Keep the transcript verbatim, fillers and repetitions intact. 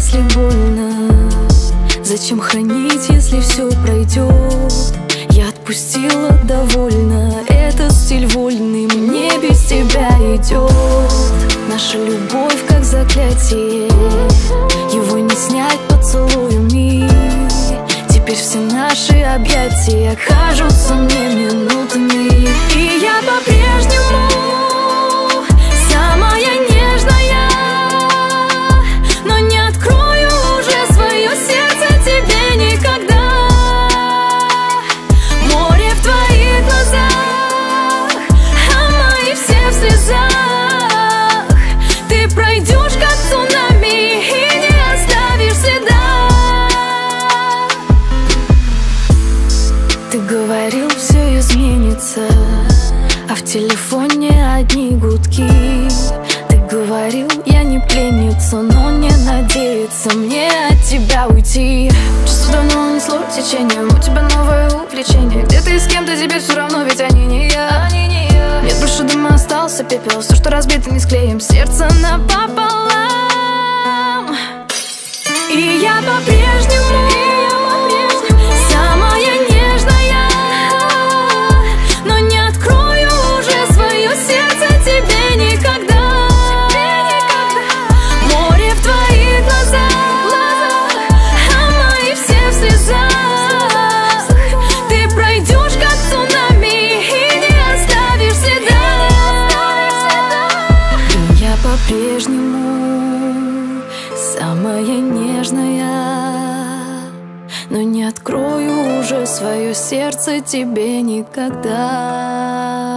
если больно? Зачем хранить, если все пройдет? Я отпустила довольно, это стиль вольный, мне без тебя идет. Наша любовь как заклятие, его не снять поцелуями. Теперь все наши объятия кажутся мне минутами. И я по-прежнему самая нежная, но не открою уже свое сердце тебе никогда. Море в твоих глазах, а мои все в слезах. Ты пройдешь как цунами и не оставишь следа. Ты говорил, все изменится, а в телефоне одни гудки. Ты говорил, я не пленница, но не надеяться мне от тебя уйти. Чувство давно унесло течением, у тебя новое увлечение. Где ты с кем-то, тебе все равно, ведь они не я, они не я. Нет больше дыма, остался пепел, все, что разбито, не склеим. Сердце напополам. И я по-прежнему самая нежная, но не открою уже свое сердце тебе никогда. Море в твоих глазах, а мои все в слезах. Ты пройдешь как цунами и не оставишь следа. И я по-прежнему самая нежная, но не открою уже свое сердце тебе никогда.